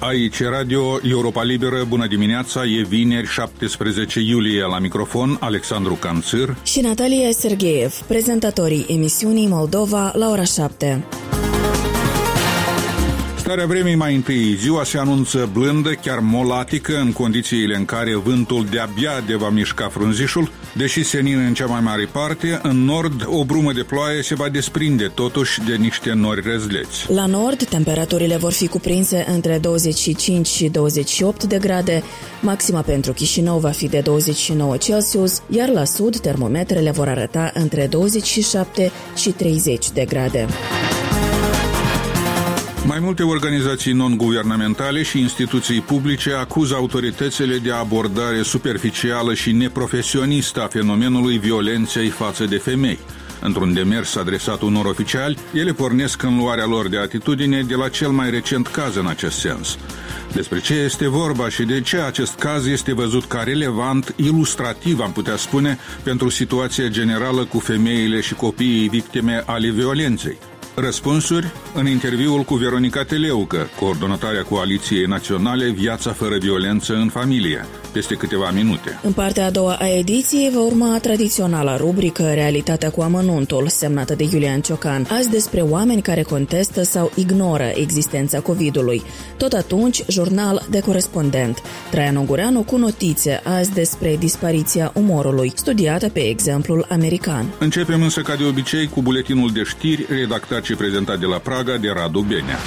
Aici Radio Europa Liberă, bună dimineața, e vineri 17 iulie, la microfon Alexandru Canțir și Natalia Sergeev, prezentatorii emisiunii Moldova la ora 7. Starea vremii mai întâi. Ziua se anunță blândă, chiar molatică, în condițiile în care vântul de-abia de va mișca frunzișul, deși senin în cea mai mare parte, în nord o brumă de ploaie se va desprinde totuși de niște nori răzleți. La nord, temperaturile vor fi cuprinse între 25 și 28 de grade, maxima pentru Chișinău va fi de 29 Celsius, iar la sud termometrele vor arăta între 27 și 30 de grade. Mai multe organizații non-guvernamentale și instituții publice acuză autoritățile de abordare superficială și neprofesionistă a fenomenului violenței față de femei. Într-un demers adresat unor oficiali, ele pornesc în luarea lor de atitudine de la cel mai recent caz în acest sens. Despre ce este vorba și de ce acest caz este văzut ca relevant, ilustrativ, am putea spune, pentru situația generală cu femeile și copiii victime ale violenței. Răspunsuri în interviul cu Veronica Teleucă, coordonatoarea Coaliției Naționale Viața fără violență în familie, peste câteva minute. În partea a doua a ediției va urma tradiționala rubrică Realitatea cu amănuntul, semnată de Iulian Ciocan, azi despre oameni care contestă sau ignoră existența COVID-ului. Tot atunci, jurnal de corespondent. Traian Ungureanu cu notițe azi despre dispariția umorului, studiată pe exemplul american. Începem însă ca de obicei cu buletinul de știri redactat și prezentat de la Praga de Radu Benea.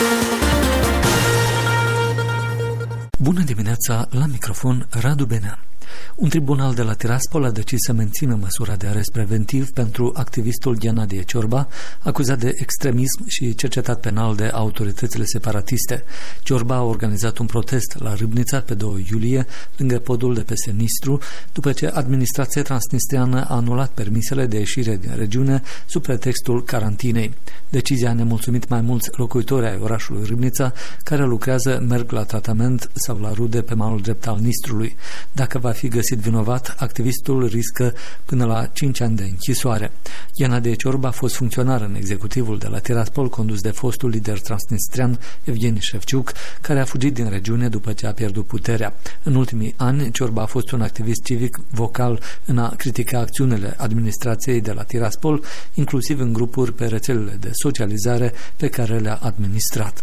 Bună dimineața, la microfon Radu Benea. Un tribunal de la Tiraspol a decis să mențină măsura de arest preventiv pentru activistul Ghenadie Ciorba, acuzat de extremism și cercetat penal de autoritățile separatiste. Ciorba a organizat un protest la Râbnița pe 2 iulie, lângă podul de peste Nistru, după ce administrația transnistriană a anulat permisele de ieșire din regiune sub pretextul carantinei. Decizia a nemulțumit mai mulți locuitori ai orașului Râbnița, care lucrează, merg la tratament sau la rude pe malul drept al Nistrului. Dacă va fi găsit vinovat, activistul riscă până la 5 ani de închisoare. Ghenadie Ciorba a fost funcționar în executivul de la Tiraspol, condus de fostul lider transnistrian Evgeni Șefciuc, care a fugit din regiune după ce a pierdut puterea. În ultimii ani, Ciorba a fost un activist civic vocal în a critica acțiunile administrației de la Tiraspol, inclusiv în grupuri pe rețelele de socializare pe care le-a administrat.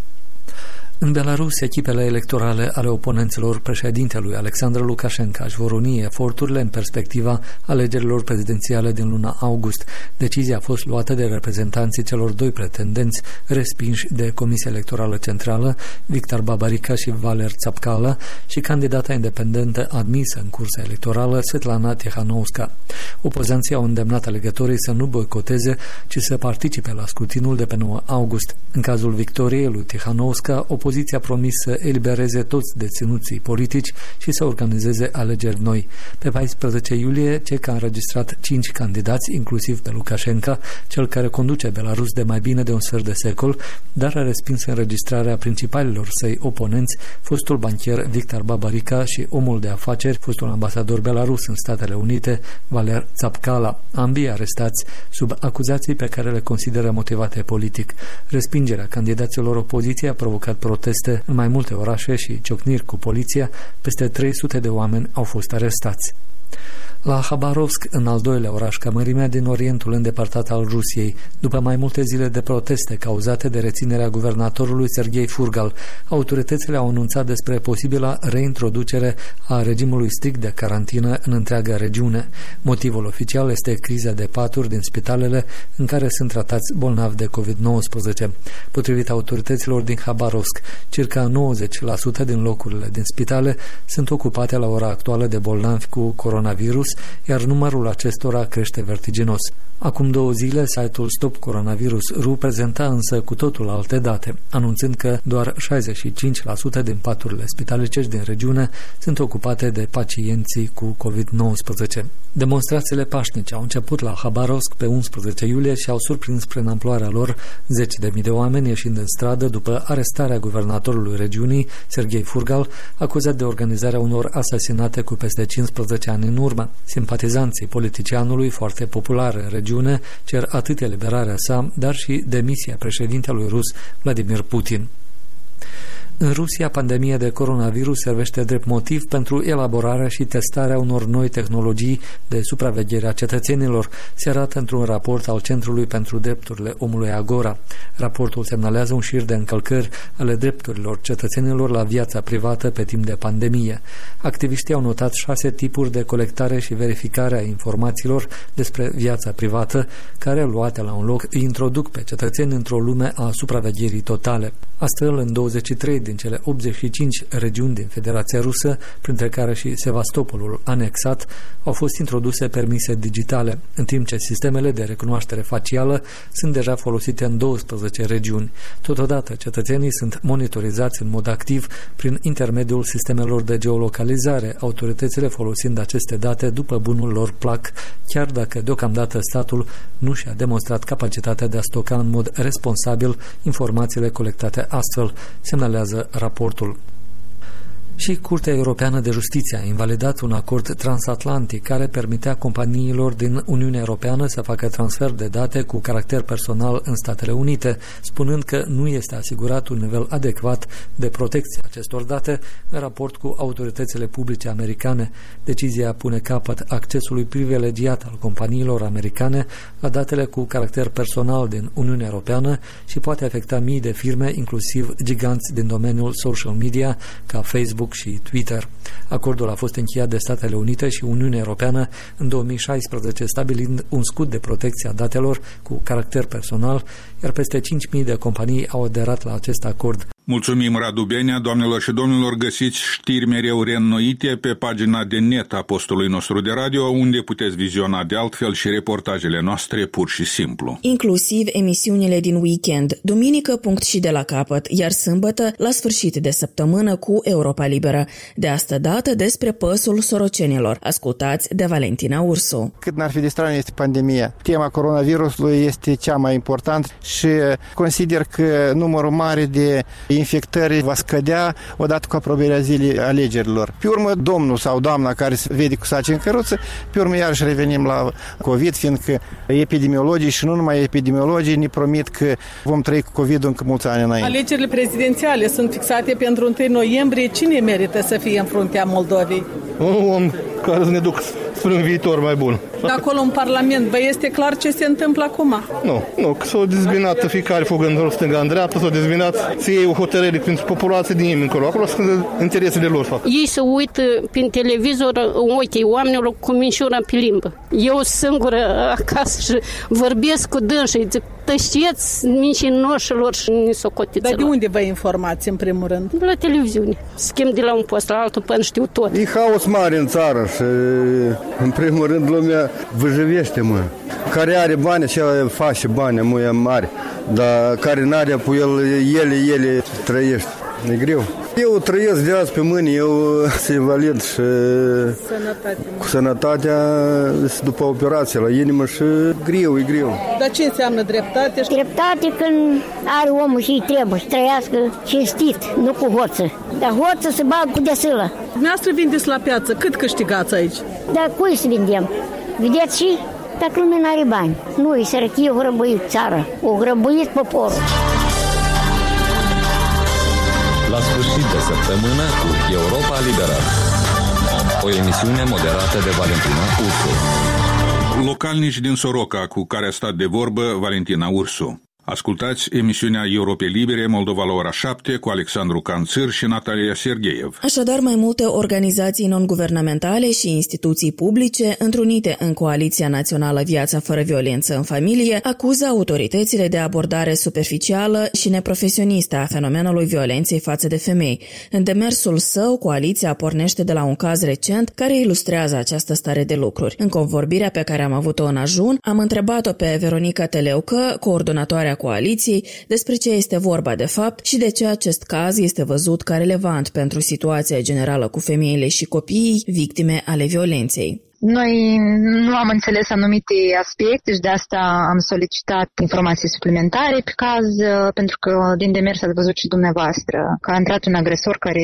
În Belarus, echipele electorale ale oponenților președintelui Alexandru Lukashenko își vor uni eforturile în perspectiva alegerilor prezidențiale din luna august. Decizia a fost luată de reprezentanții celor doi pretendenți respinși de Comisia Electorală Centrală, Victor Babarika și Valer Tsapkala, și candidata independentă admisă în cursa electorală, Svetlana Tikhanovska. Opozanții au îndemnat alegătorii să nu boicoteze, ci să participe la scrutinul de pe 9 august. În cazul victoriei lui Tikhanovska, opoziția a promis să elibereze toți deținuții politici și să organizeze alegeri noi. Pe 14 iulie, CEC a înregistrat 5 candidați, inclusiv pe Lukashenko, cel care conduce Belarus de mai bine de un sfert de secol, dar a respins înregistrarea principalilor săi oponenți, fostul banchier Victor Babarika și omul de afaceri, fostul ambasador belarus în Statele Unite, Valer Tsapkala, ambii arestați sub acuzații pe care le consideră motivate politic. Respingerea candidaților opoziției a provocat proteste în mai multe orașe și ciocniri cu poliția. Peste 300 de oameni au fost arestați. La Habarovsk, în al doilea oraș ca mărimea din Orientul îndepărtat al Rusiei, după mai multe zile de proteste cauzate de reținerea guvernatorului Serghei Furgal, autoritățile au anunțat despre posibila reintroducere a regimului strict de carantină în întreaga regiune. Motivul oficial este criza de paturi din spitalele în care sunt tratați bolnavi de COVID-19. Potrivit autorităților din Habarovsk, circa 90% din locurile din spitale sunt ocupate la ora actuală de bolnavi cu coronavirus, iar numărul acestora crește vertiginos. Acum 2 zile, site-ul Stop Coronavirus.ru prezenta însă cu totul alte date, anunțând că doar 65% din paturile spitalicești din regiune sunt ocupate de pacienții cu COVID-19. Demonstrațiile pașnice au început la Habarovsk pe 11 iulie și au surprins prin amploarea lor 10.000 de oameni ieșind în stradă după arestarea guvernatorului regiunii, Serghei Furgal, acuzat de organizarea unor asasinate cu peste 15 ani în urmă. Simpatizanții politicianului, foarte popular în regiune, cer atât eliberarea sa, dar și demisia președintelui rus Vladimir Putin. În Rusia, pandemia de coronavirus servește drept motiv pentru elaborarea și testarea unor noi tehnologii de supraveghere a cetățenilor, se arată într-un raport al Centrului pentru Drepturile Omului Agora. Raportul semnalează un șir de încălcări ale drepturilor cetățenilor la viața privată pe timp de pandemie. Activiștii au notat 6 tipuri de colectare și verificare a informațiilor despre viața privată, care, luate la un loc, îi introduc pe cetățeni într-o lume a supravegherii totale. Astfel, în 23 din cele 85 regiuni din Federația Rusă, printre care și Sevastopolul anexat, au fost introduse permise digitale, în timp ce sistemele de recunoaștere facială sunt deja folosite în 12 regiuni. Totodată, cetățenii sunt monitorizați în mod activ prin intermediul sistemelor de geolocalizare, autoritățile folosind aceste date după bunul lor plac, chiar dacă deocamdată statul nu și-a demonstrat capacitatea de a stoca în mod responsabil informațiile colectate astfel, semnalează raportul. Și Curtea Europeană de Justiție a invalidat un acord transatlantic care permitea companiilor din Uniunea Europeană să facă transfer de date cu caracter personal în Statele Unite, spunând că nu este asigurat un nivel adecvat de protecție a acestor date în raport cu autoritățile publice americane. Decizia pune capăt accesului privilegiat al companiilor americane la datele cu caracter personal din Uniunea Europeană și poate afecta mii de firme, inclusiv giganți din domeniul social media ca Facebook și Twitter. Acordul a fost încheiat de Statele Unite și Uniunea Europeană în 2016, stabilind un scut de protecție a datelor cu caracter personal, iar peste 5.000 de companii au aderat la acest acord. Mulțumim, Radu Benea. Doamnelor și domnilor, găsiți știri mereu reînnoite pe pagina de net a postului nostru de radio, unde puteți viziona de altfel și reportajele noastre pur și simplu. Inclusiv emisiunile din weekend, duminică punct și de la capăt, iar sâmbătă la sfârșit de săptămână cu Europa Liberă. De asta dată despre păsul sorocenilor. Ascultați de Valentina Ursu. Cât n-ar fi de strană este pandemia. Tema coronavirusului este cea mai importantă și consider că numărul mare de infectări va scădea odată cu apropierea zilei alegerilor. Pe urmă, domnul sau doamna care se vede cu saci în căruță, pe urmă iarăși revenim la COVID, fiindcă epidemiologii și nu numai epidemiologii ne promit că vom trăi cu COVID încă mulți ani înainte. Alegerile prezidențiale sunt fixate pentru 1 noiembrie. Cine merită să fie în fruntea Moldovei? Un om care să ne ducă spre un viitor mai bun. De acolo în Parlament, vă este clar ce se întâmplă acum? Nu, că s-au dezbinat fiecare fugând în stânga, în dreapta, s-au dezbinat să iei o hotărâre pentru populație din nimeni încolo. Acolo sunt interesele lor, fapt. Ei se uită prin televizor în ochii oamenilor cu minșura pe limbă. Eu singură acasă și vorbesc cu dânsii, zic, tășeți mincinoșilor și nesocotiților. Dar de unde vă informați în primul rând? De la televiziune. Schimb de la un post la altul până știu tot. E haos mare în țară și în primul rând lumea văjăvește, Care are bani și face bani, mari, dar care n-are, apoi ele trăiește. E greu. Eu trăiesc de azi pe mâine, eu sunt invalid și cu sănătatea după operație la inimă și e greu. Dar ce înseamnă dreptate? Dreptate când are omul și-i trebuie să trăiască cinstit, nu cu hoță. Dar hoță se bagă cu desâlă. Dumneavoastră vindeți la piață, cât câștigați aici? Dar cui să vindem? Vedeți și? Dacă lumea n-are bani. Nu, e sărăchie, o grăbăit țara, o grăbăit poporul. La sfârșit de săptămână cu Europa Liberă. O emisiune moderată de Valentina Ursu. Localnici din Soroca cu care a stat de vorbă Valentina Ursu. Ascultați emisiunea Europe Libere, Moldova la ora 7 cu Alexandru Canțir și Natalia Sergeev. Așadar, mai multe organizații non-guvernamentale și instituții publice, întrunite în Coaliția Națională Viața fără violență în familie, acuză autoritățile de abordare superficială și neprofesionistă a fenomenului violenței față de femei. În demersul său, coaliția pornește de la un caz recent care ilustrează această stare de lucruri. În convorbirea pe care am avut-o în ajun, am întrebat-o pe Veronica Teleucă, coordonatoarea coaliției, despre ce este vorba de fapt și de ce acest caz este văzut ca relevant pentru situația generală cu femeile și copiii victime ale violenței. Noi nu am înțeles anumite aspecte și de asta am solicitat informații suplimentare pe caz, pentru că din demers ați văzut și dumneavoastră că a intrat un agresor care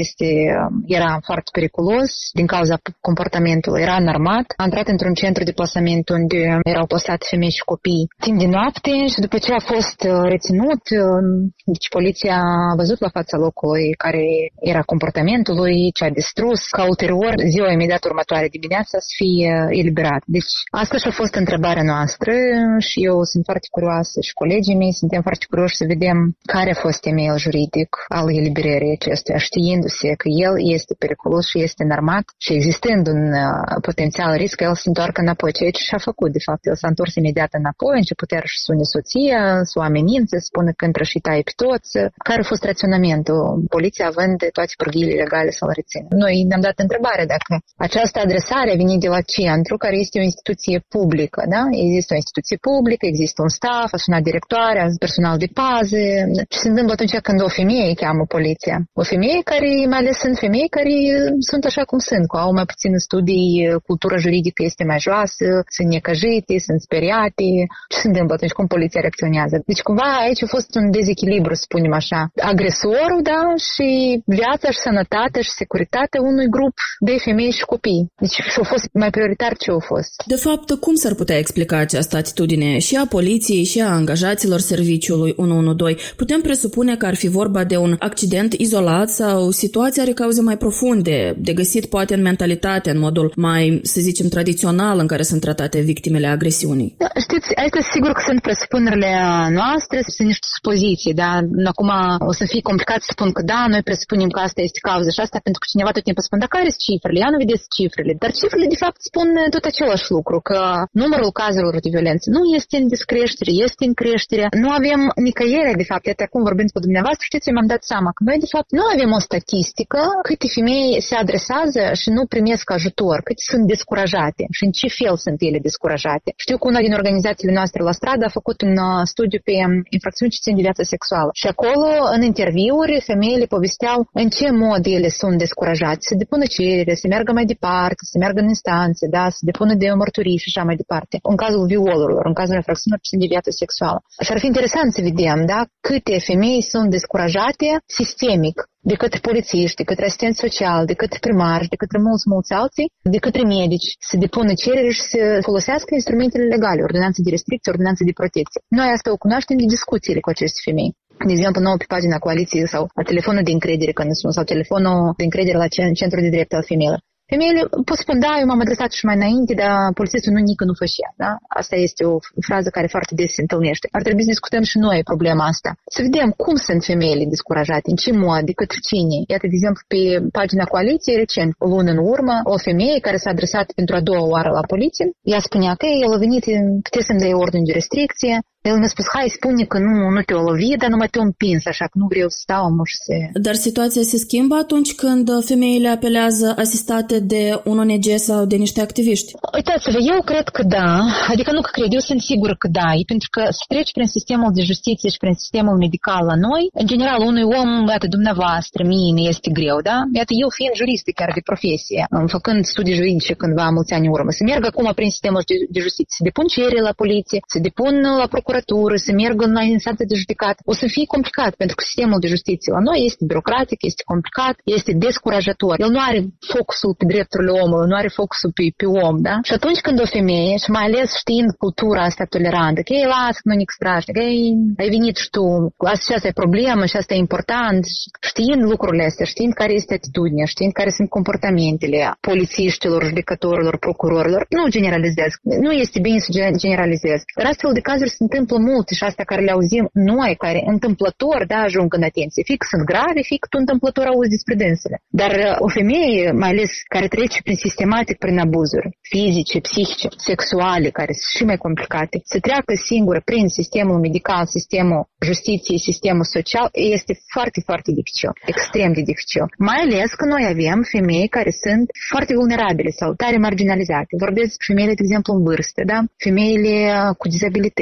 era foarte periculos din cauza comportamentului, era înarmat, a intrat într-un centru de plasament unde erau posate femei și copii timp de noapte și după ce a fost reținut, deci poliția a văzut la fața locului care era comportamentul lui, ce a distrus, ca ulterior, ziua imediat următoare dimineața să fie eliberat. Deci asta și-a fost întrebarea noastră și eu sunt foarte curioasă și colegii mei suntem foarte curioși să vedem care a fost temeiul juridic al eliberării acestuia, știindu-se că el este periculos și este înarmat și existând un potențial risc că el se întoarcă înapoi, ceea ce și-a făcut. De fapt, el s-a întors imediat înapoi, a început iar și sune soția, să o amenințe, să spună că intră și taie pe toți. Care a fost raționamentul? Poliția având toate pârghiile legale să-l rețină. Noi ne-am dat întrebare dacă această adresare a venit de la centru, care este o instituție publică, da? Există o instituție publică, există un staff, a sunat directoarea, personal de pază. Ce se întâmplă atunci când o femeie cheamă poliția? O femeie care, mai ales sunt femei care sunt așa cum sunt, cu au mai puțin studii, cultura juridică este mai joasă, sunt necăjite, sunt speriate. Ce se întâmplă atunci când poliția reacționează? Deci cumva aici a fost un dezechilibru, să spunem așa. Agresorul, da, și viața și sănătatea și securitatea unui grup de femei și copii. Deci și-a fost mai prioritar ce a fost. De fapt, cum s-ar putea explica această atitudine și a poliției și a angajaților serviciului 112? Putem presupune că ar fi vorba de un accident izolat sau situații are cauze mai profunde, de găsit poate în mentalitate, în modul mai, să zicem, tradițional în care sunt tratate victimele agresiunii? Da, știți, asta sigur că sunt presupunerile noastre, sunt niște supoziții, dar acum o să fie complicat să spun că da, noi presupunem că asta este cauza și asta, pentru că cineva tot timpul spune, dar care sunt cifrele? Ia nu vedeți cifrele. Dar cifrele, de fapt, spun tot același lucru, că numărul cazurilor de violență nu este în descreștere, este în creștere. Nu avem nicăiere, de fapt, iată acum vorbind cu dumneavoastră, știți, eu mi-am dat seama că noi, de fapt, nu avem o statistică câte femei se adresează și nu primesc ajutor, câte sunt descurajate și în ce fel sunt ele descurajate. Știu că una din organizațiile noastre la stradă a făcut un studiu pe infracțiuni ce țin de viața sexuală și acolo, în interviuri, femeile povesteau în ce mod ele sunt descurajate, să depună cerere, să meargă mai departe, să meargă în instanțe, da, să depună de mărturii și așa mai departe. În cazul violurilor, în cazul infracțiunilor ce țin de viața sexuală. Și ar fi interesant să vedem, da, câte femei sunt descurajate sistemic de către polițiști, de către asistenți sociali, de către primari, de către mulți alții, de către medici, să depună cereri și să folosească instrumentele legale, ordonanțe de restricție, ordonanțe de protecție. Noi asta o cunoaștem de discuțiile cu aceste femei. De exemplu, nouă pe pagina coaliției sau la telefonul de încredere când sun, sau telefonul de încredere la centrul de drept al femeilor. Femeile pot spune, da, eu m-am adresat și mai înainte, dar polițistul nu făcea, da? Asta este o frază care foarte des se întâlnește. Ar trebui să discutăm și noi problema asta. Să vedem cum sunt femeile descurajate, în ce mod, de către cine. Iată, de exemplu, pe pagina coaliției, recent, o lună în urmă, o femeie care s-a adresat pentru a doua oară la poliție, ea spunea că el a venit, puteți să-mi dai ordine de restricție. El mi-a spus, hai, spune că nu te-o lovit, dar numai te-o împins, așa că nu vreau să stau, și să... Dar situația se schimbă atunci când femeile apelează asistate de un ONG sau de niște activiști? Uitați-vă, eu cred că da, adică nu că cred, eu sunt sigură că da, pentru că să treci prin sistemul de justiție și prin sistemul medical la noi, în general, unui om, iată, dumneavoastră, mie este greu, da? Iată, eu fiind juristă chiar de profesie, făcând studii juridice cândva mulți ani în urmă, să merg acum prin sistemul de justiție, să depun cerere la poliție, să depun la procuratură, să merg în instanță de judecat, o să fie complicat, pentru că sistemul de justiție la noi este birocratic, este complicat, este descurajator. El nu are focusul pe drepturile omului, nu are focusul pe om, da? Și atunci când o femeie, și mai ales știind cultura asta tolerantă, că ei lasă, că nu nici strașnic, că ai venit și tu, asta e problemă și asta e important, știind lucrurile astea, știind care este atitudinea, știind care sunt comportamentele polițiștilor, judecătorilor, procurorilor, nu generalizez, nu este bine să generalizez. Dar astfel de cazuri se întâmplă multe și astea care le auzim noi, care întâmplător, da, ajung în atenție. Fie că sunt grave, fie că tu întâmplător auzi despre dânsele. Dar o femeie, mai ales care trece sistematic prin abuzuri fizice, psihice, sexuale, care sunt și mai complicate, să treacă singură prin sistemul medical, sistemul justiției, sistemul social, este foarte, foarte dificil. Extrem de dificil. Mai ales că noi avem femei care sunt foarte vulnerabile sau tare marginalizate. Vorbesc femeile, de exemplu, în vârstă, da? Femeile cu dizabilități, femeile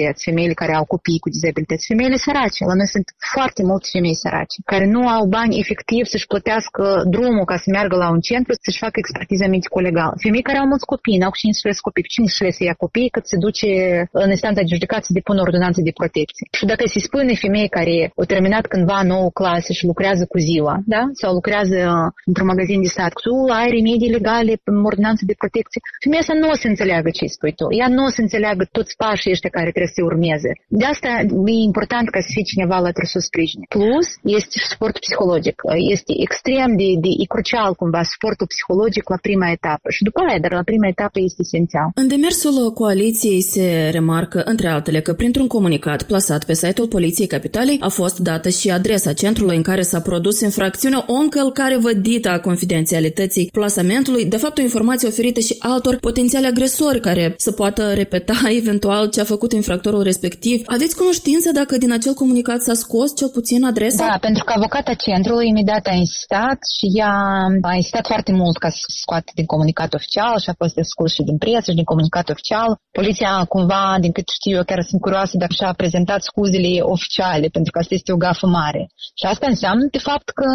femeile care au copii cu dizabilități, femeile sărace. La noi sunt foarte multe femei sărace, care nu au bani efectiv să-și plătească drumul ca să meargă la un centru să-și facă expertiza medico-legală. Femei care au mulți copii, n-au cu cine să-și copii. Cine să-și ia copii cât se duce în instanța de judecată să depună ordonanță de protecție. Și dacă se spune femei care au terminat cândva 9 clase și lucrează cu ziua, da? Sau lucrează într-un magazin de stat, tu ai remedii legale în ordonanță de protecție, femeia asta nu o să înțeleagă ce spui tu. Ea nu o să înțeleagă toți pașii ăștia care trebuie să urmeze. De asta e important ca să fie cineva la trăsul sprijin. Plus, este suportul psihologic. Este extrem de crucial cumva suportul psihologic la prima etapă. Și după aia, dar la prima etapă este esențial. În demersul coaliției se remarcă, între altele, că printr-un comunicat plasat pe site-ul Poliției Capitalei a fost dată și adresa centrului în care s-a produs infracțiunea, o încălcare vădită a confidențialității plasamentului, de fapt o informație oferită și altor potențiali agresori care să poată repeta eventual ce a făcut infractorul respectiv. Aveți cunoștință dacă din acel comunicat s-a scos cel puțin adresa? Da, pentru că avocata centrului imediat a insistat și ea a insistat foarte mult ca să scoate din comunicat oficial și a fost exclus și din presă și din comunicat oficial. Poliția cumva, din cât știu eu, chiar sunt curioasă dacă și-a prezentat scuzele oficiale, pentru că asta este o gafă mare. Și asta înseamnă de fapt că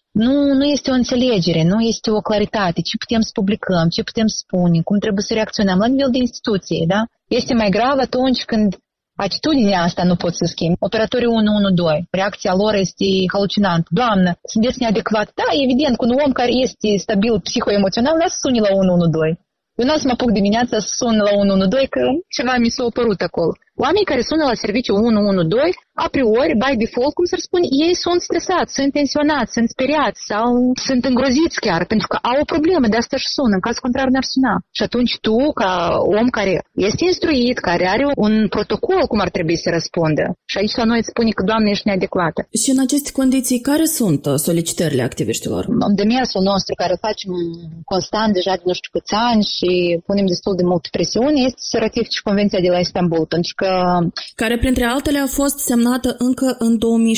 nu este o înțelegere, nu este o claritate, ce putem să publicăm, ce putem să spunem, cum trebuie să reacționăm la nivel de instituție, da? Este mai grav atunci când atitudinea asta nu pot să schimb. Operatorii 112, reacția lor este halucinantă. Doamnă, sunteți neadecvat. Da, evident, cu un om care este stabil psihoemoțional, nu să suni la 112. Eu nu o să mă apuc dimineața să sun la 112, că ceva mi s-a apărut acolo. Oamenii care sună la serviciu 112, a priori, by default, cum să-și spun, ei sunt stresați, sunt tensionați, sunt speriați sau sunt îngroziți chiar, pentru că au o problemă, de asta își sună, în caz contrar n-ar suna. Și atunci tu, ca om care este instruit, care are un protocol cum ar trebui să răspundă, și aici la noi îți spune că, Doamne, ești neadecvată. Și în aceste condiții, care sunt solicitările activiștilor? Demersul nostru, care îl facem constant deja de nu știu câți ani și punem destul de multă presiune, este să ratifice Convenția de la Istanbul, pentru că care, printre altele, a fost semnată încă în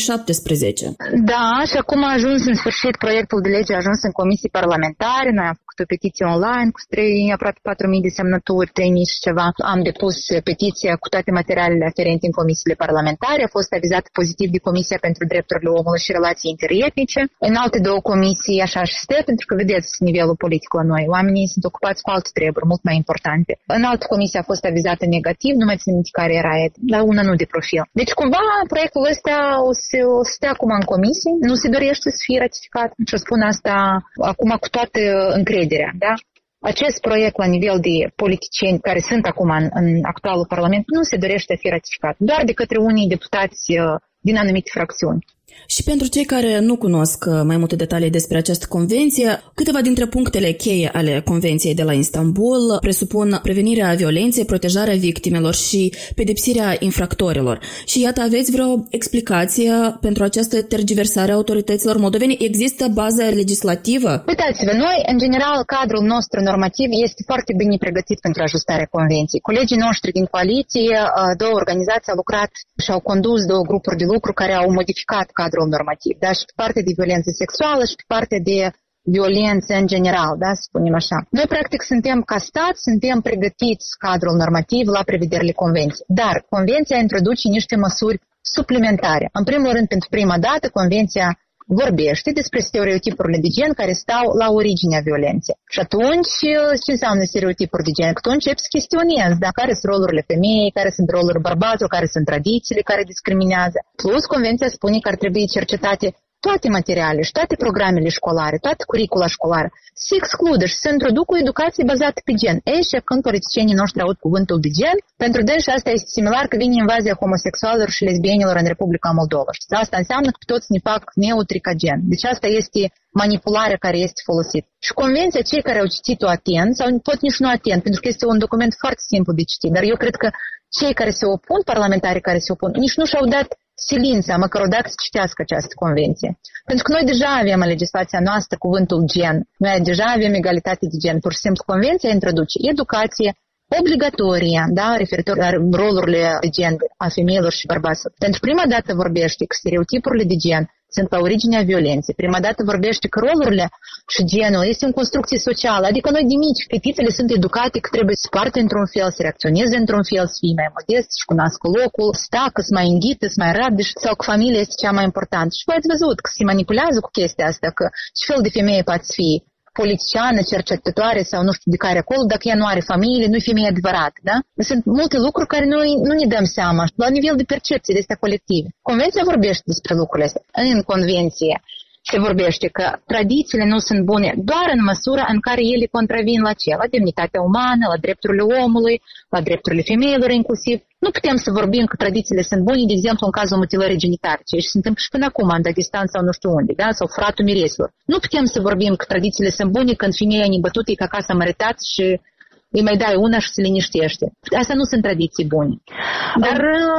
2017. Da, și acum a ajuns în sfârșit, proiectul de lege a ajuns în comisii parlamentare. Noi am făcut o petiție online cu aproape 4.000 de semnături, 3.000 și ceva. Am depus petiția cu toate materialele aferente în comisiile parlamentare. A fost avizat pozitiv de Comisia pentru Drepturile Omului și Relații Interetnice. În alte două comisii așa și stă, pentru că vedeți nivelul politic la noi. Oamenii sunt ocupați cu alte treburi mult mai importante. În altă comisie a fost avizată negativ, nu mai țin minte care era, la una nu de profil. Deci cumva proiectul ăsta o să stea acum în comisie, nu se dorește să fie ratificat. Și o spun asta acum cu toată încrederea, da? Acest proiect la nivel de politicieni care sunt acum în actualul Parlament nu se dorește să fie ratificat, doar de către unii deputați din anumite fracțiuni. Și pentru cei care nu cunosc mai multe detalii despre această convenție, câteva dintre punctele cheie ale Convenției de la Istanbul presupun prevenirea violenței, protejarea victimelor și pedepsirea infractorilor. Și iată, aveți vreo explicație pentru această tergiversare a autorităților moldovene? Există bază legislativă? Uitați-vă, noi, în general, cadrul nostru normativ este foarte bine pregătit pentru ajustarea Convenției. Colegii noștri din coaliție, două organizații au lucrat și au condus două grupuri de lucru care au modificat cadrul normativ, da? Și pe partea de violență sexuală și pe partea de violență în general, da? Să spunem așa. Noi, practic, suntem ca stat, suntem pregătiți cadrul normativ la prevederile Convenției. Dar Convenția introduce niște măsuri suplimentare. În primul rând, pentru prima dată, Convenția vorbește despre stereotipurile de gen care stau la originea violenței. Și atunci, ce înseamnă stereotipuri de gen? Că tu începi să chestionezi, da? Care sunt rolurile femeii, care sunt rolurile bărbaților, care sunt tradițiile care discriminează. Plus, Convenția spune că ar trebui cercetate toate materialele și toate programele școlare, toată curicula școlară, se excludă și se introduc o educație bazată pe gen. Ei, și când politicienii noștri aud cuvântul de gen, pentru dânsi asta este similar că vine invazia homosexualilor și lesbienilor în Republica Moldova. Și asta înseamnă că toți ne fac neutri ca gen. Deci asta este manipularea care este folosită. Și Convenția, cei care au citit-o atent, sau pot nici nu atent, pentru că este un document foarte simplu de citit, dar eu cred că cei care se opun, parlamentarii care se opun, nici nu și-au dat silința, măcar o dată să citească această convenție. Pentru că noi deja avem în legislația noastră cuvântul gen. Noi deja avem egalitate de gen. Pur și simplu, convenția introduce educație obligatorie, da, referitor la rolurile de gen a femeilor și bărbaților. Pentru prima dată vorbește că stereotipurile de gen sunt la originea violenței. Prima dată vorbește că rolurile și genul este o construcție socială, adică noi de mici, fetițele sunt educate că trebuie să poarte într-un fel, să reacționeze într-un fel, să fie mai modest, să cunoască locul, să tacă, să mai înghită, să mai rabde, sau că familia este cea mai importantă. Și voi ați văzut că se manipulează cu chestia asta, că ce fel de femeie poate fi politiciană, cercetătoare sau nu știu de care acolo, dacă ea nu are familie, nu e femeie adevărată, da? Sunt multe lucruri care noi nu ne dăm seama la nivel de percepție de astea colective. Convenția vorbește despre lucrurile astea. În convenție se vorbește că tradițiile nu sunt bune doar în măsura în care ele contravin la ce? La demnitatea umană, la drepturile omului, la drepturile femeilor inclusiv. Nu putem să vorbim că tradițiile sunt bune, de exemplu, în cazul mutilării genitalice, și se întâmplă și până acum, în Dagestan sau nu știu unde, da? Sau furatul miresilor. Nu putem să vorbim că tradițiile sunt bune când femeia nebătută e ca casa mărătați și îi mai dai una și se liniștește. Astea nu sunt tradiții bune. Dar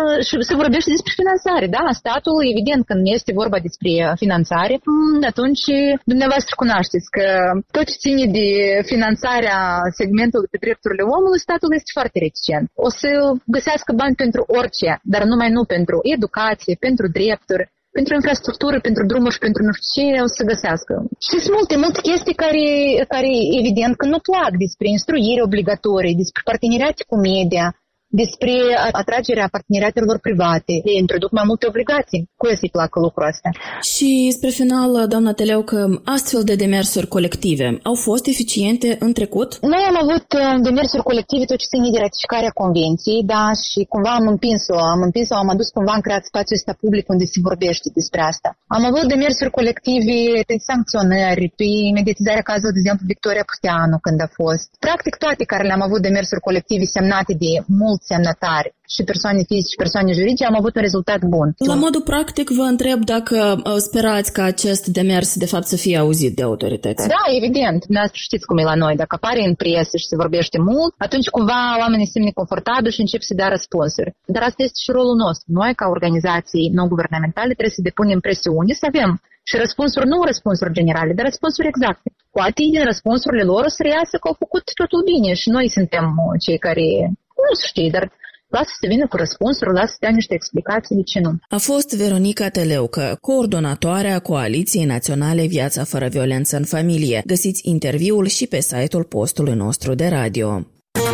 se vorbește despre finanțare, da? Statul, evident, când este vorba despre finanțare, atunci dumneavoastră cunoașteți că tot ce ține de finanțarea segmentului pe drepturile omului, statul este foarte reticent. O să găsească bani pentru orice, dar numai nu pentru educație, pentru drepturi, pentru infrastructură, pentru drumuri și pentru nu știu ce, o să găsească. Și sunt multe chestii care evident că nu plac, despre instruire obligatorii, despre parteneriate cu media, despre atragerea parteneriatelor private. Ei introduc mai multe obligații. Cui să-i placă lucrul ăsta? Și spre final, doamna Teleucă, astfel de demersuri colective au fost eficiente în trecut? Noi am avut demersuri colective tot ce ține de ratificarea convenției, da, și cumva am împins-o, am adus cumva în creat spațiul ăsta public unde se vorbește despre asta. Am avut demersuri colective pe sancționări, pe mediatizarea cazului, de exemplu, Victoria Puteanu când a fost. Practic toate care le-am avut demersuri colective semnate de mulți semnătari și persoane fizice și persoane juridice, am avut un rezultat bun. La modul practic vă întreb dacă sperați ca acest demers de fapt să fie auzit de autorități. Da, evident. Dumneavoastră știți cum e la noi. Dacă apare în presă și se vorbește mult, atunci cumva oamenii se simt neconfortabili și încep să dea răspunsuri. Dar asta este și rolul nostru. Noi, ca organizații non-guvernamentale, trebuie să depunem presiune, să avem și răspunsuri, nu răspunsuri generale, dar răspunsuri exacte. Poate din răspunsurile lor o să reiasă că au făcut totul bine și noi suntem cei care nu știu, dar lasă să vină cu răspunsuri, lasă să dea niște explicații, de ce nu. A fost Veronica Teleucă, coordonatoarea Coaliției Naționale Viața Fără Violență în Familie. Găsiți interviul și pe site-ul postului nostru de radio.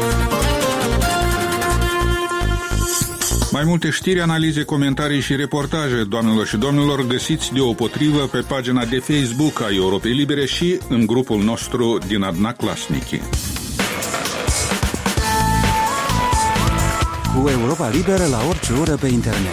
Mai multe știri, analize, comentarii și reportaje, doamnelor și domnilor, găsiți deopotrivă pe pagina de Facebook a Europei Libere și în grupul nostru din Adnaclasnici. Cu Europa Liberă la orice oră pe internet.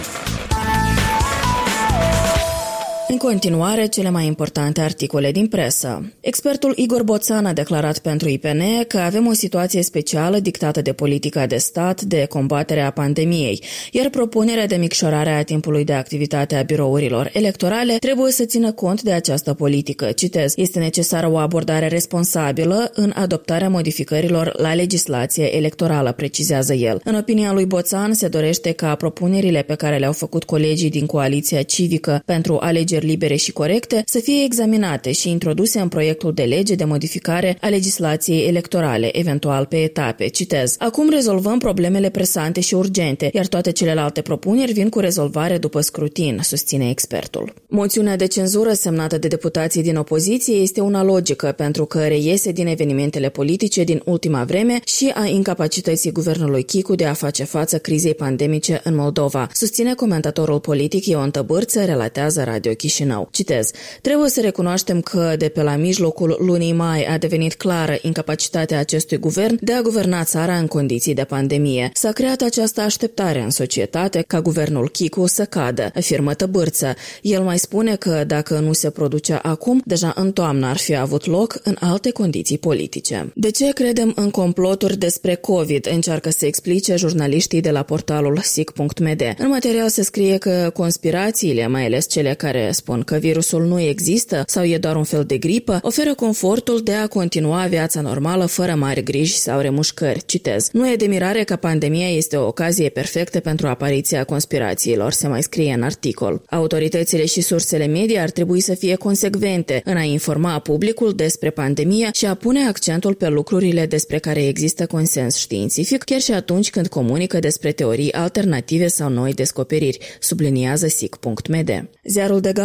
În continuare, cele mai importante articole din presă. Expertul Igor Boțan a declarat pentru IPN că avem o situație specială dictată de politica de stat de combatere a pandemiei, iar propunerea de micșorare a timpului de activitate a birourilor electorale trebuie să țină cont de această politică. Citez, este necesară o abordare responsabilă în adoptarea modificărilor la legislație electorală, precizează el. În opinia lui Boțan, se dorește ca propunerile pe care le-au făcut colegii din Coaliția Civică pentru alegeri libere și corecte să fie examinate și introduse în proiectul de lege de modificare a legislației electorale, eventual pe etape. Citez, acum rezolvăm problemele presante și urgente, iar toate celelalte propuneri vin cu rezolvare după scrutin, susține expertul. Moțiunea de cenzură semnată de deputații din opoziție este una logică pentru că reiese din evenimentele politice din ultima vreme și a incapacității guvernului Chicu de a face față crizei pandemice în Moldova, susține comentatorul politic Ion Tăbârță, relatează Radio Chișinău. Citez, trebuie să recunoaștem că de pe la mijlocul lunii mai a devenit clară incapacitatea acestui guvern de a guverna țara în condiții de pandemie. S-a creat această așteptare în societate ca guvernul Chicu să cadă, afirmă Tăbârță. El mai spune că dacă nu se producea acum, deja în toamnă ar fi avut loc în alte condiții politice. De ce credem în comploturi despre COVID? Încearcă să explice jurnaliștii de la portalul sic.md. În material se scrie că conspirațiile, mai ales cele care spun că virusul nu există sau e doar un fel de gripă, oferă confortul de a continua viața normală fără mari griji sau remușcări. Citez, nu e de mirare că pandemia este o ocazie perfectă pentru apariția conspirațiilor, se mai scrie în articol. Autoritățile și sursele media ar trebui să fie consecvente în a informa publicul despre pandemie și a pune accentul pe lucrurile despre care există consens științific, chiar și atunci când comunică despre teorii alternative sau noi descoperiri, subliniază sic.md. Ziarul de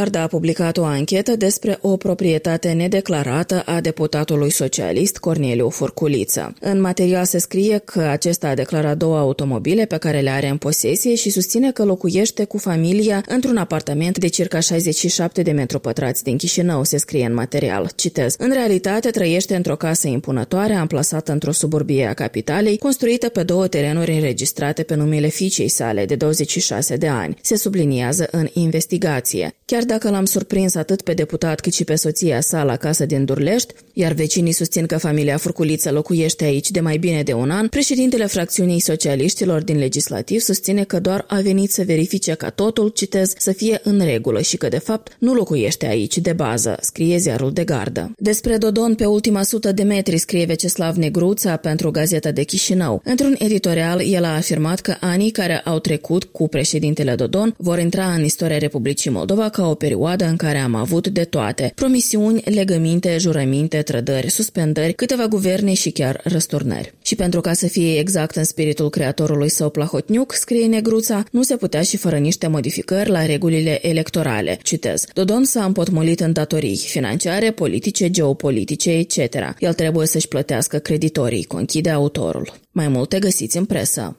Garda a publicat o anchetă despre o proprietate nedeclarată a deputatului socialist Corneliu Furculiță. În material se scrie că acesta a declarat 2 automobile pe care le are în posesie și susține că locuiește cu familia într-un apartament de circa 67 de metri pătrați din Chișinău, se scrie în material. Citez: în realitate trăiește într-o casă impunătoare amplasată într-o suburbie a capitalei, construită pe 2 terenuri înregistrate pe numele fiicei sale de 26 de ani. Se subliniază în investigație. Chiar dacă l-am surprins atât pe deputat cât și pe soția sa la casă din Durlești, iar vecinii susțin că familia Furculiță locuiește aici de mai bine de un an, președintele fracțiunii socialiștilor din legislativ susține că doar a venit să verifice ca totul, citez, să fie în regulă și că de fapt nu locuiește aici de bază, scrie ziarul de Gardă. Despre Dodon pe ultima 100 de metri scrie Veceslav Negruța pentru Gazeta de Chișinău. Într-un editorial, el a afirmat că anii care au trecut cu președintele Dodon vor intra în istoria Republicii Moldova ca o perioadă în care am avut de toate: promisiuni, legăminte, jurăminte, trădări, suspendări, câteva guverne și chiar răsturnări. Și pentru ca să fie exact în spiritul creatorului său Plahotniuc, scrie Negruța, nu se putea și fără niște modificări la regulile electorale. Citez: Dodon s-a împotmolit în datorii financiare, politice, geopolitice, etc. El trebuie să-și plătească creditorii, conchide autorul. Mai multe găsiți în presă.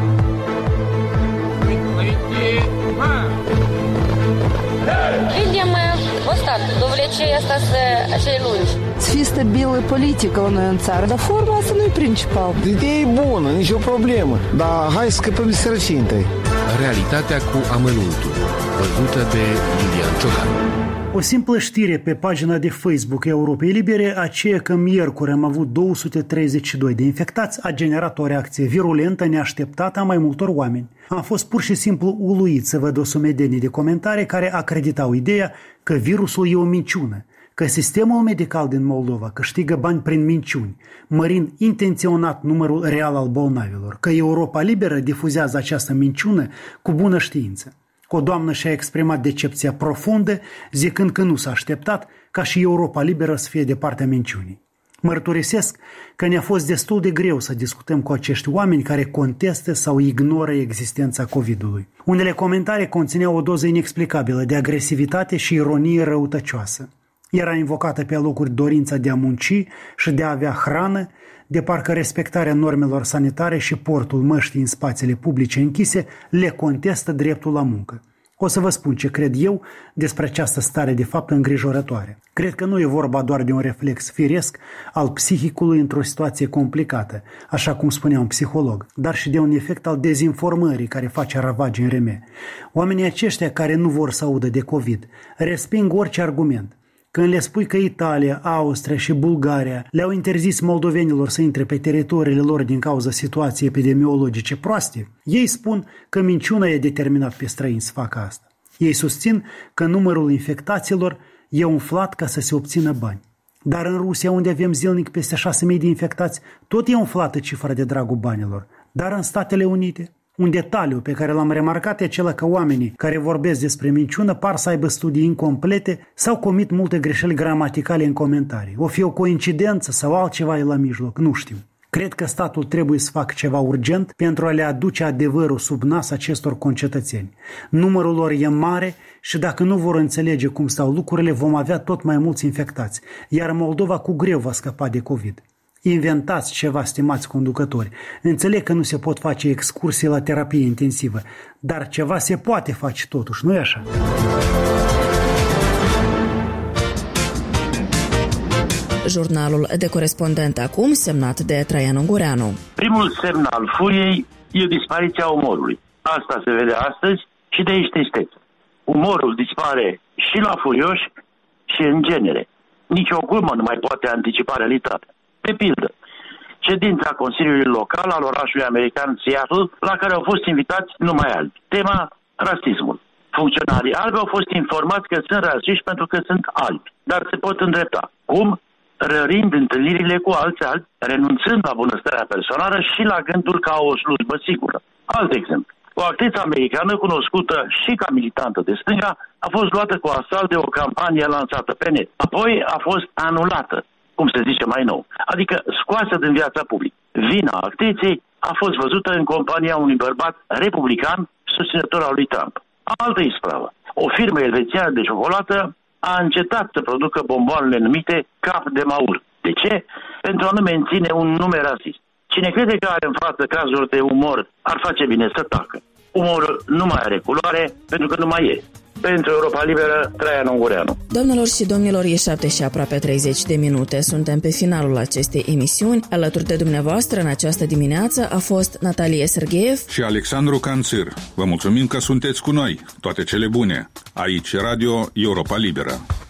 Să fie stabilă politică la noi în țară, dar forma asta nu e principal. Ideea e bună, nicio problemă, dar hai să scăpăm de sărăcie întâi. Realitatea cu amănuntul, văzută de Lilian Ciocan. O simplă știre pe pagina de Facebook Europei Libere, aceea că miercuri am avut 232 de infectați, a generat o reacție virulentă neașteptată a mai multor oameni. Am fost pur și simplu uluit să văd o sumedenie de comentarii care acreditau ideea că virusul e o minciună, că sistemul medical din Moldova câștigă bani prin minciuni, mărind intenționat numărul real al bolnavilor, că Europa Liberă difuzează această minciună cu bună știință. O doamnă și-a exprimat decepția profundă, zicând că nu s-a așteptat ca și Europa Liberă să fie de partea minciunii. Mărturisesc că ne-a fost destul de greu să discutăm cu acești oameni care contestă sau ignoră existența COVID-ului. Unele comentarii conțineau o doză inexplicabilă de agresivitate și ironie răutăcioasă. Era invocată pe alocuri dorința de a munci și de a avea hrană, de parcă respectarea normelor sanitare și portul măștii în spațiile publice închise le contestă dreptul la muncă. O să vă spun ce cred eu despre această stare de fapt îngrijorătoare. Cred că nu e vorba doar de un reflex firesc al psihicului într-o situație complicată, așa cum spunea un psiholog, dar și de un efect al dezinformării care face ravagii în reme. Oamenii aceștia care nu vor să audă de COVID resping orice argument. Când le spui că Italia, Austria și Bulgaria le-au interzis moldovenilor să intre pe teritoriile lor din cauza situației epidemiologice proaste, ei spun că minciuna i-a determinat pe străini să facă asta. Ei susțin că numărul infectaților e umflat ca să se obțină bani. Dar în Rusia, unde avem zilnic peste 6.000 de infectați, tot e umflată cifra de dragul banilor. Dar în Statele Unite, un detaliu pe care l-am remarcat e acela că oamenii care vorbesc despre minciună par să aibă studii incomplete sau comit multe greșeli gramaticale în comentarii. O fi o coincidență sau altceva e la mijloc, nu știu. Cred că statul trebuie să facă ceva urgent pentru a le aduce adevărul sub nas acestor concetățeni. Numărul lor e mare și dacă nu vor înțelege cum stau lucrurile, vom avea tot mai mulți infectați, iar Moldova cu greu va scăpa de COVID. Inventați ceva, stimați conducători. Înțeleg că nu se pot face excursii la terapie intensivă, dar ceva se poate face totuși, nu-i așa? Jurnalul de corespondent acum, semnat de Traian Ungureanu. Primul semn al furiei e dispariția umorului. Asta se vede astăzi și de aici tristețe. Umorul dispare și la furioși și în genere. Nici o glumă nu mai poate anticipa realitatea. De pildă, ședința Consiliului Local al orașului american Seattle, la care au fost invitați numai albi. Tema: rasismul. Funcționarii albi au fost informați că sunt rasiști pentru că sunt albi, dar se pot îndrepta. Cum? Rărind întâlnirile cu alți albi, renunțând la bunăstarea personală și la gândul ca o slujbă sigură. Alt exemplu. O actriță americană cunoscută și ca militantă de stânga a fost luată cu asalt de o campanie lansată pe net. Apoi a fost anulată, cum se zice mai nou, adică scoasă din viața publică. Vina actriței a fost văzută în compania unui bărbat republican susținător al lui Trump. Altă ispravă. o firmă elvețiană de ciocolată a încetat să producă bomboanele numite cap de maur. De ce? Pentru a nu menține un nume rasist. Cine crede că are în față cazuri de umor, ar face bine să tacă. Umorul nu mai are culoare, pentru că nu mai e. Pentru Europa Liberă, Traian Ungureanu. Doamnelor și domnilor, e 7 și aproape 30 de minute. Suntem pe finalul acestei emisiuni. Alături de dumneavoastră în această dimineață a fost Natalie Sergeev și Alexandru Canțir. Vă mulțumim că sunteți cu noi. Toate cele bune. Aici Radio Europa Liberă.